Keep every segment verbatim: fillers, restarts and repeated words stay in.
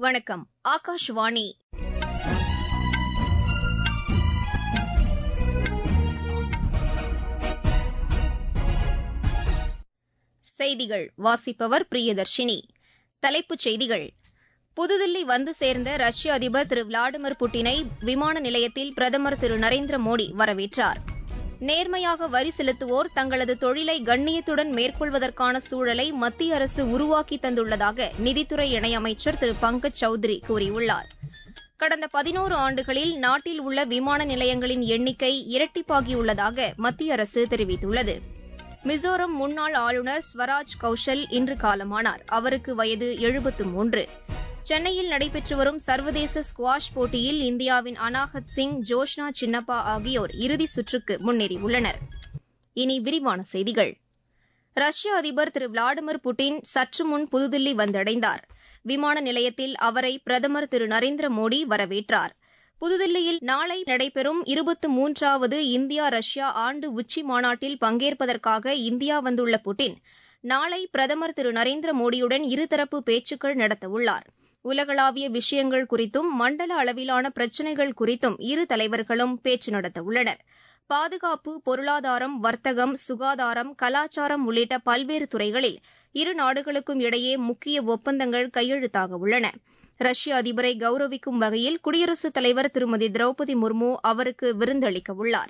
வணக்கம். ஆகாஷவாணி. செய்திகள் வாசிப்பவர் பிரியதர்ஷினி. தலைப்புச் செய்திகள். புதுதில்லி வந்து சேர்ந்த ரஷ்ய அதிபர் திரு விளாடிமிர் புட்டினை விமான நிலையத்தில் பிரதமர் திரு நரேந்திர மோடி வரவேற்றார். நேர்மையாக வரி செலுத்துவோர் தங்களது தொழிலை கண்ணியத்துடன் மேற்கொள்வதற்கான சூழலை மத்திய அரசு உருவாக்கி தந்துள்ளதாக நிதித்துறை இணையமைச்சர் திரு பங்கஜ் சௌத்ரி கூறியுள்ளார். கடந்த பதினோரு ஆண்டுகளில் நாட்டில் உள்ள விமான நிலையங்களின் எண்ணிக்கை இரட்டிப்பாகியுள்ளதாக மத்திய அரசு தெரிவித்துள்ளது. மிசோரம் முன்னாள் ஆளுநர் ஸ்வராஜ் கௌஷல் இன்று காலமானார். அவருக்கு வயது எழுபத்து மூன்று. சென்னையில் நடைபெற்று வரும் சர்வதேச ஸ்குவாஷ் போட்டியில் இந்தியாவின் அனாஹத் சிங், ஜோஷ்னா சின்னப்பா ஆகியோர் இறுதிச் சுற்றுக்கு முன்னேறியுள்ளனர். இனி விரிவான செய்திகள். ரஷ்ய அதிபர் திரு விளாடிமிர் புட்டின் சற்று முன் புதுதில்லி வந்தடைந்தார். விமான நிலையத்தில் அவரை பிரதமர் திரு நரேந்திர மோடி வரவேற்றார். புதுதில்லியில் நாளை நடைபெறும் இருபத்து மூன்றாவது இந்தியா ரஷ்யா ஆண்டு உச்சி மாநாட்டில் பங்கேற்பதற்காக இந்தியா வந்துள்ள புட்டின் நாளை பிரதமர் திரு நரேந்திர மோடியுடன் இருதரப்பு பேச்சுக்கள் நடத்தவுள்ளார். உலகளாவிய விஷயங்கள் குறித்தும் மண்டல அளவிலான பிரச்சினைகள் குறித்தும் இரு தலைவர்களும் பேச்சு நடத்தவுள்ளனர். பாதுகாப்பு, பொருளாதாரம், வர்த்தகம், சுகாதாரம், கலாச்சாரம் உள்ளிட்ட பல்வேறு துறைகளில் இரு நாடுகளுக்கும் இடையே முக்கிய ஒப்பந்தங்கள் கையெழுத்தாக உள்ளன. ரஷ்ய அதிபரை கௌரவிக்கும் வகையில் குடியரசுத் தலைவர் திருமதி திரௌபதி முர்மு அவருக்கு விருந்தளிக்கவுள்ளார்.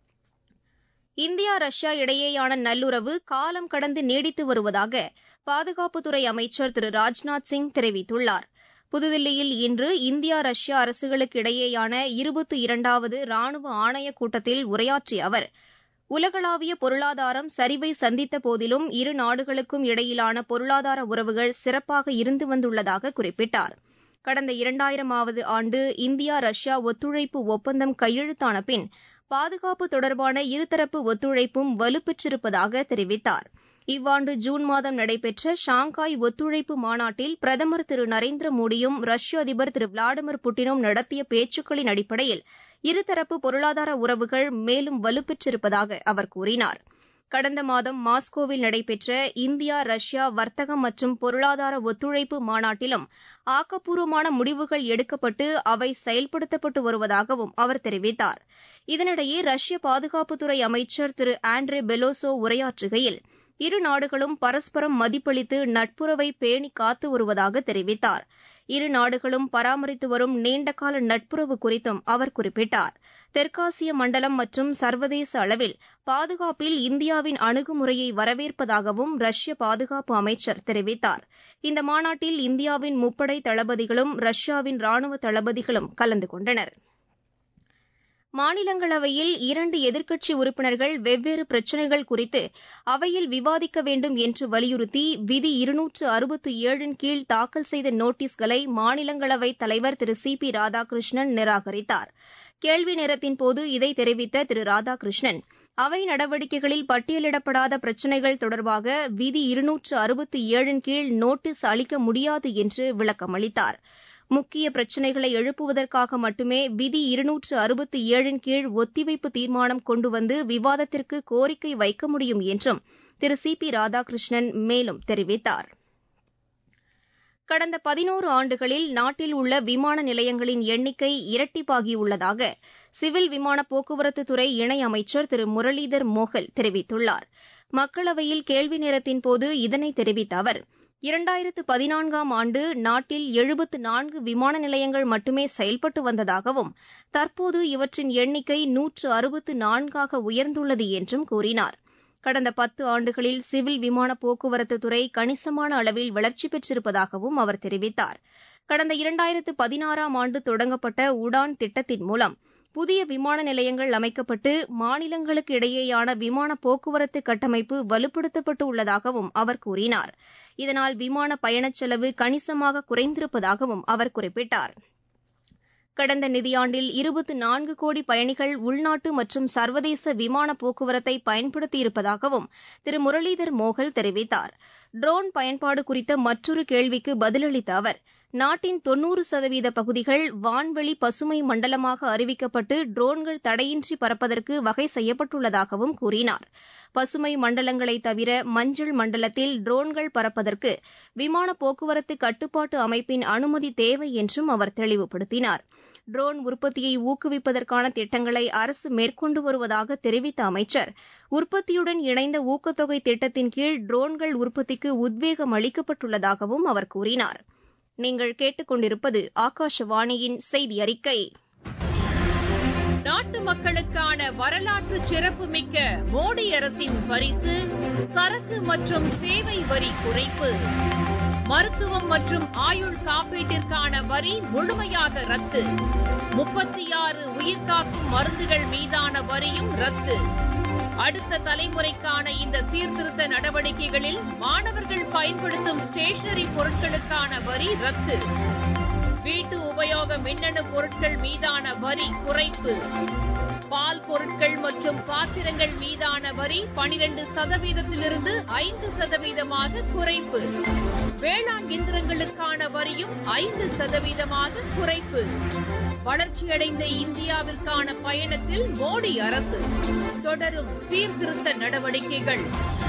இந்தியா ரஷ்யா இடையேயான நல்லுறவு காலம் கடந்து நீடித்து வருவதாக பாதுகாப்புத்துறை அமைச்சர் திரு ராஜ்நாத் சிங் தெரிவித்துள்ளார். புதுதில்லியில் இன்று இந்தியா ரஷ்யா அரசுகளுக்கு இடையேயான இருபத்தி இரண்டாவது ராணுவ ஆணையக் கூட்டத்தில் உரையாற்றிய அவர், உலகளாவிய பொருளாதாரம் சரிவை சந்தித்த போதிலும் இரு நாடுகளுக்கும் இடையிலான பொருளாதார உறவுகள் சிறப்பாக இருந்து வந்துள்ளதாக குறிப்பிட்டார். கடந்த இரண்டாயிரமாவது ஆண்டு இந்தியா ரஷ்யா ஒத்துழைப்பு ஒப்பந்தம் கையெழுத்தான பின் பாதுகாப்பு தொடர்பான இருதரப்பு ஒத்துழைப்பும் வலுப்பெற்றிருப்பதாக தெரிவித்தார். இவ்வாண்டு ஜூன் மாதம் நடைபெற்ற ஷாங்காய் ஒத்துழைப்பு மாநாட்டில் பிரதமர் திரு நரேந்திர மோடியும் ரஷ்ய அதிபர் திரு விளாடிமிர் புட்டினும் நடத்திய பேச்சுக்களின் அடிப்படையில் இருதரப்பு பொருளாதார உறவுகள் மேலும் வலுப்பெற்றிருப்பதாக அவர் கூறினார். கடந்த மாதம் மாஸ்கோவில் நடைபெற்ற இந்தியா ரஷ்யா வர்த்தகம் மற்றும் பொருளாதார ஒத்துழைப்பு மாநாட்டிலும் ஆக்கப்பூர்வமான முடிவுகள் எடுக்கப்பட்டு அவை செயல்படுத்தப்பட்டு வருவதாகவும் அவர் தெரிவித்தார். இதனிடையே ரஷ்ய பாதுகாப்புத்துறை அமைச்சர் திரு ஆண்ட்ரே பெலோசோ உரையாற்றுகையில், இரு நாடுகளும் பரஸ்பரம் மதிப்பளித்து நட்புறவை பேணி காத்து வருவதாக தெரிவித்தார். இரு நாடுகளும் பராமரித்து வரும் நீண்டகால நட்புறவு குறித்தும் அவர் குறிப்பிட்டார். தெற்காசிய மண்டலம் மற்றும் சர்வதேச அளவில் பாதுகாப்பில் இந்தியாவின் அணுகுமுறையை வரவேற்பதாகவும் ரஷ்ய பாதுகாப்பு அமைச்சர் தெரிவித்தார். இந்த மாநாட்டில் இந்தியாவின் முப்படை தளபதிகளும் ரஷ்யாவின் ராணுவ தளபதிகளும் கலந்து கொண்டனர். மாநிலங்களவையில் இரண்டு எதிர்க்கட்சி உறுப்பினர்கள் வெவ்வேறு பிரச்சினைகள் குறித்து அவையில் விவாதிக்க வேண்டும் என்று வலியுறுத்தி விதி இருநூற்று அறுபத்து ஏழின் கீழ் தாக்கல் செய்த நோட்டீஸ்களை மாநிலங்களவைத் தலைவர் திரு சி பி ராதாகிருஷ்ணன் நிராகரித்தார். கேள்வி நேரத்தின்போது இதை தெரிவித்த திரு ராதாகிருஷ்ணன், அவை நடவடிக்கைகளில் பட்டியலிடப்படாத பிரச்சினைகள் தொடர்பாக விதி இருநூற்று அறுபத்து ஏழின் கீழ் நோட்டீஸ் அளிக்க முடியாது என்று விளக்கமளித்தார். முக்கிய பிரச்சினைகளை எழுப்புவதற்காக மட்டுமே விதி இருநூற்று அறுபத்து ஏழின் கீழ் ஒத்திவைப்பு தீர்மானம் கொண்டு வந்து விவாதத்திற்கு கோரிக்கை வைக்க முடியும் என்றும் திரு சி பி ராதாகிருஷ்ணன் மேலும் தெரிவித்தார். கடந்த பதினோரு ஆண்டுகளில் நாட்டில் உள்ள விமான நிலையங்களின் எண்ணிக்கை இரட்டிப்பாகியுள்ளதாக சிவில் விமான போக்குவரத்துத்துறை இணையமைச்சர் திரு முரளிதர் மோகல் தெரிவித்துள்ளார். மக்களவையில் கேள்வி நேரத்தின்போது இதனை தெரிவித்த அவர், இரண்டாயிரத்து பதினான்காம் ஆண்டு நாட்டில் எழுபத்து நான்கு விமான நிலையங்கள் மட்டுமே செயல்பட்டு வந்ததாகவும் தற்போது இவற்றின் எண்ணிக்கை நூற்று அறுபத்து நான்காக உயர்ந்துள்ளது என்றும் கூறினார். கடந்த பத்து ஆண்டுகளில் சிவில் விமான போக்குவரத்துத்துறை கணிசமான அளவில் வளர்ச்சி பெற்றிருப்பதாகவும் அவர் தெரிவித்தார். கடந்த இரண்டாயிரத்து பதினாறாம் ஆண்டு தொடங்கப்பட்ட உடான் திட்டத்தின் மூலம் புதிய விமான நிலையங்கள் அமைக்கப்பட்டு மாநிலங்களுக்கு இடையேயான விமான போக்குவரத்து கட்டமைப்பு வலுப்படுத்தப்பட்டு உள்ளதாகவும் அவர் கூறினார். இதனால் விமான பயணச் செலவு கணிசமாக குறைந்திருப்பதாகவும் அவர் குறிப்பிட்டார். கடந்த நிதியாண்டில் இருபத்து நான்கு கோடி பயணிகள் உள்நாட்டு மற்றும் சர்வதேச விமான போக்குவரத்தை பயன்படுத்தியிருப்பதாகவும் திரு முரளிதர் மோகல் தெரிவித்தார். ட்ரோன் பயன்பாடு குறித்த மற்றொரு கேள்விக்கு பதிலளித்த அவர், நாட்டின் தொன்னூறு சதவீத பகுதிகள் வான்வெளி பசுமை மண்டலமாக அறிவிக்கப்பட்டு ட்ரோன்கள் தடையின்றி பறப்பதற்கு வகை செய்யப்பட்டுள்ளதாகவும் கூறினார். பசுமை மண்டலங்களை தவிர மஞ்சள் மண்டலத்தில் ட்ரோன்கள் பறப்பதற்கு விமான போக்குவரத்து கட்டுப்பாட்டு அமைப்பின் அனுமதி தேவை என்றும் அவர் தெளிவுபடுத்தினார். ட்ரோன் உற்பத்தியை ஊக்குவிப்பதற்கான திட்டங்களை அரசு மேற்கொண்டு வருவதாக தெரிவித்த அமைச்சர், உற்பத்தியுடன் இணைந்த ஊக்கத்தொகை திட்டத்தின் கீழ் ட்ரோன்கள் உற்பத்திக்கு உத்வேகம் அளிக்கப்பட்டுள்ளதாகவும் அவர் கூறினார். நீங்கள் கேட்டுக் கொண்டிருப்பது ஆகாஷவாணியின் செய்தி அறிக்கை. நாட்டு மக்களுக்கான வரலாற்று சிறப்புமிக்க மோடி அரசின் பரிசு சரக்கு மற்றும் சேவை வரி குறைப்பு. மருத்துவம் மற்றும் ஆயுள் காப்பீட்டிற்கான வரி முழுமையாக ரத்து. முப்பத்தி ஆறு உயிர்காக்கும் மருந்துகள் மீதான வரியும் ரத்து. அடுத்த தலைமுறைக்கான இந்த சீர்திருத்த நடவடிக்கைகளில் மாணவர்கள் பயன்படுத்தும் ஸ்டேஷனரி பொருட்களுக்கான வரி ரத்து. வீட்டு உபயோக மின்னணு பொருட்கள் மீதான வரி குறைப்பு. பால் பொருட்கள் மற்றும் பாத்திரங்கள் மீதான வரி பனிரண்டு சதவீதத்திலிருந்து ஐந்து சதவீதமாக குறைப்பு. வேளாண் இயந்திரங்களுக்கான வரியும் ஐந்து சதவீதமாக குறைப்பு. வளர்ச்சியடைந்த இந்தியாவிற்கான பயணத்தில் மோடி அரசு தொடரும் சீர்திருத்த நடவடிக்கைகள்.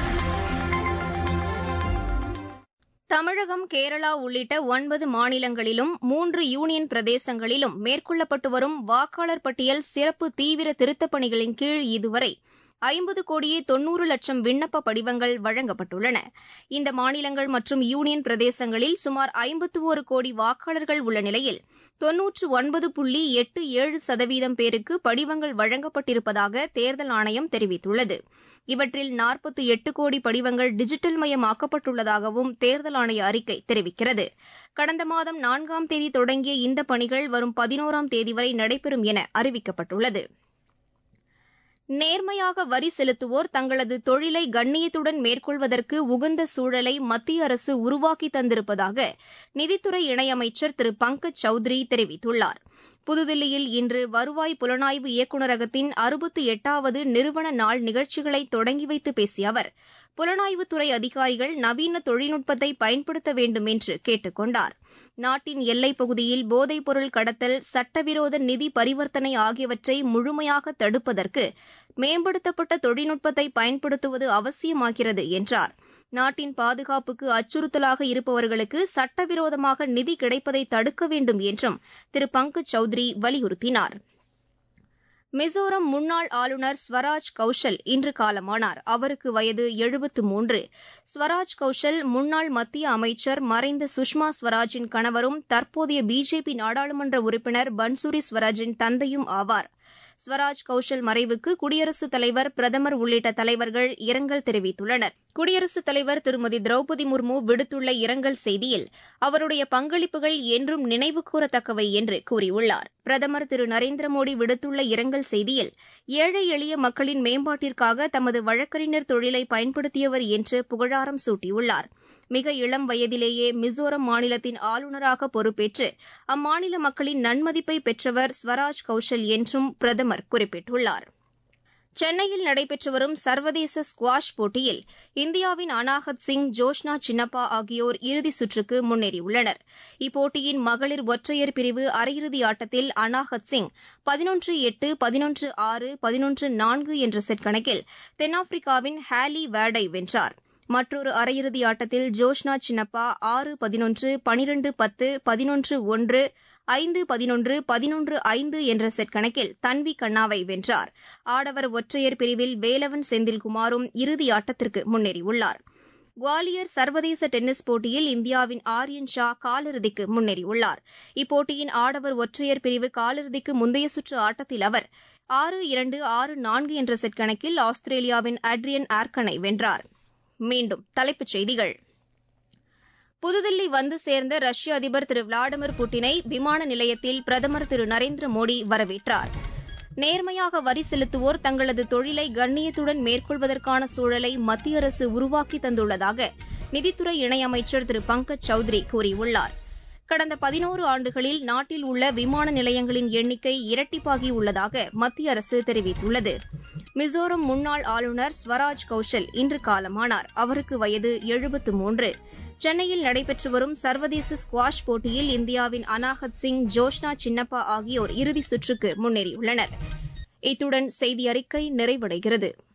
தமிழகம், கேரளா உள்ளிட்ட ஒன்பது மாநிலங்களிலும் மூன்று யூனியன் பிரதேசங்களிலும் மேற்கொள்ளப்பட்டு வரும் வாக்காளர் பட்டியல் சிறப்பு தீவிர திருத்தப் பணிகளின் கீழ் இதுவரை ஐம்பது கோடியே தொன்னூறு லட்சம் விண்ணப்ப படிவங்கள் வழங்கப்பட்டுள்ளன. இந்த மாநிலங்கள் மற்றும் யூனியன் பிரதேசங்களில் சுமார் ஐம்பத்து ஒரு கோடி வாக்காளர்கள் உள்ள நிலையில் தொன்னூற்று ஒன்பது புள்ளி எட்டு ஏழு சதவீதம் பேருக்கு படிவங்கள் வழங்கப்பட்டிருப்பதாக தேர்தல் ஆணையம் தெரிவித்துள்ளது. இவற்றில் நாற்பத்தி எட்டு கோடி படிவங்கள் டிஜிட்டல் மயமாக்கப்பட்டுள்ளதாகவும் தேர்தல் ஆணைய அறிக்கை தெரிவிக்கிறது. கடந்த மாதம் நான்காம் தேதி தொடங்கிய இந்த பணிகள் வரும் பதினோராம் தேதி வரை நடைபெறும் என அறிவிக்கப்பட்டுள்ளது. நேர்மையாக வரி செலுத்துவோர் தங்களது தொழிலை கண்ணியத்துடன் மேற்கொள்வதற்கு உகந்த சூழலை மத்திய அரசு உருவாக்கி தந்திருப்பதாக நிதித்துறை இணையமைச்சர் திரு பங்கஜ் சௌத்ரி தெரிவித்துள்ளார். புதுதில்லியில் இன்று வருவாய் புலனாய்வு இயக்குநரகத்தின் அறுபத்தி எட்டாவது நிறுவன நாள் நிகழ்ச்சிகளை தொடங்கி வைத்து பேசிய அவர், புலனாய்வுத்துறை அதிகாரிகள் நவீன தொழில்நுட்பத்தை பயன்படுத்த வேண்டும் என்று கேட்டுக் கொண்டார். நாட்டின் எல்லைப் பகுதியில் போதைப்பொருள் கடத்தல், சட்டவிரோத நிதி பரிவர்த்தனை ஆகியவற்றை முழுமையாக தடுப்பதற்கு மேம்படுத்தப்பட்ட தொழில்நுட்பத்தை பயன்படுத்துவது அவசியமாகிறது என்றார். நாட்டின் பாதுகாப்புக்கு அச்சுறுத்தலாக இருப்பவர்களுக்கு சட்டவிரோதமாக நிதி கிடைப்பதை தடுக்க வேண்டும் என்றும் திரு பங்கஜ் சௌத்ரி வலியுறுத்தினார். மிசோரம் முன்னாள் ஆளுநர் ஸ்வராஜ் கௌஷல் இன்று காலமானார். அவருக்கு வயது எழுபத்து மூன்று. ஸ்வராஜ் கௌஷல் முன்னாள் மத்திய அமைச்சர் மறைந்த சுஷ்மா ஸ்வராஜின் கணவரும் தற்போதைய பிஜேபி நாடாளுமன்ற உறுப்பினர் பன்சூரி ஸ்வராஜின் தந்தையும் ஆவார். ஸ்வராஜ் கௌஷல் மறைவுக்கு குடியரசுத் தலைவர், பிரதமர் உள்ளிட்ட தலைவர்கள் இரங்கல் தெரிவித்துள்ளனர். குடியரசுத் தலைவர் திருமதி திரௌபதி முர்மு விடுத்துள்ள இரங்கல் செய்தியில் அவருடைய பங்களிப்புகள் என்றும் நினைவுகூரத்தக்கவை என்று கூறியுள்ளார். பிரதமர் திரு நரேந்திர மோடி விடுத்துள்ள இரங்கல் செய்தியில் ஏழை எளிய மக்களின் மேம்பாட்டிற்காக தமது வழக்கறிஞர் தொழிலை பயன்படுத்தியவர் என்று புகழாரம் சூட்டியுள்ளார். மிக இளம் வயதிலேயே மிசோரம் மாநிலத்தின் ஆளுநராக பொறுப்பேற்று அம்மாநில மக்களின் நன்மதிப்பை பெற்றவர் ஸ்வராஜ் கௌஷல் என்றும் பிரதமர் குறிப்பிட்டுள்ளார். சென்னையில் நடைபெற்று வரும் சர்வதேச ஸ்குவாஷ் போட்டியில் இந்தியாவின் அனாஹத் சிங், ஜோஷ்னா சின்னப்பா ஆகியோர் இறுதிச் சுற்றுக்கு முன்னேறியுள்ளனர். இப்போட்டியின் மகளிர் ஒற்றையர் பிரிவு அரையிறுதி ஆட்டத்தில் அனாஹத் சிங் பதினொன்று எட்டு, பதினொன்று ஆறு, பதினொன்று நான்கு என்ற செட் கணக்கில் தென்னாப்பிரிக்காவின் ஹேலி வேர்டை வென்றார். மற்றொரு அரையிறுதி ஆட்டத்தில் ஜோஷ்னா சின்னப்பா ஆறு பதினொன்று, பனிரண்டு பத்து, பதினொன்று ஒன்று, ஐந்து பதினொன்று, பதினொன்று ஐந்து என்ற செட் கணக்கில் தன்வி கண்ணாவை வென்றார். ஆடவர் ஒற்றையர் பிரிவில் வேலவன் செந்தில்குமாரும் இறுதி ஆட்டத்திற்கு முன்னேறியுள்ளார். குவாலியர் சர்வதேச டென்னிஸ் போட்டியில் இந்தியாவின் ஆர்யன் ஷா காலிறுதிக்கு முன்னேறியுள்ளார். இப்போட்டியின் ஆடவர் ஒற்றையர் பிரிவு காலிறுதிக்கு முந்தைய சுற்று ஆட்டத்தில் அவர் ஆறு இரண்டு, ஆறு நான்கு என்ற செட் கணக்கில் ஆஸ்திரேலியாவின் அட்ரியன் ஆர்கனை வென்றார். மீண்டும் தலைப்புச் செய்திகள். புதுதில்லி வந்து சேர்ந்த ரஷ்ய அதிபர் திரு விளாடிமிர் புட்டினை விமான நிலையத்தில் பிரதமர் திரு நரேந்திர மோடி வரவேற்றார். நேர்மையாக வரி செலுத்துவோர் தங்களது தொழிலை கண்ணியத்துடன் மேற்கொள்வதற்கான சூழலை மத்திய அரசு உருவாக்கி தந்துள்ளதாக நிதித்துறை இணையமைச்சர் திரு பங்கஜ் சௌத்ரி கூறியுள்ளார். கடந்த பதினோரு ஆண்டுகளில் நாட்டில் உள்ள விமான நிலையங்களின் எண்ணிக்கை இரட்டிப்பாகியுள்ளதாக மத்திய அரசு தெரிவித்துள்ளது. மிசோரம் முன்னாள் ஆளுநர் ஸ்வராஜ் கௌஷல் இன்று காலமானார். அவருக்கு வயது எழுபத்து மூன்று. சென்னையில் நடைபெற்று வரும் சர்வதேச ஸ்குவாஷ் போட்டியில் இந்தியாவின் அனாஹத் சிங், ஜோஷ்னா சின்னப்பா ஆகியோர் இறுதிச் சுற்றுக்கு முன்னேறியுள்ளனர். இத்துடன் செய்தி அறிக்கை நிறைவடைகிறது.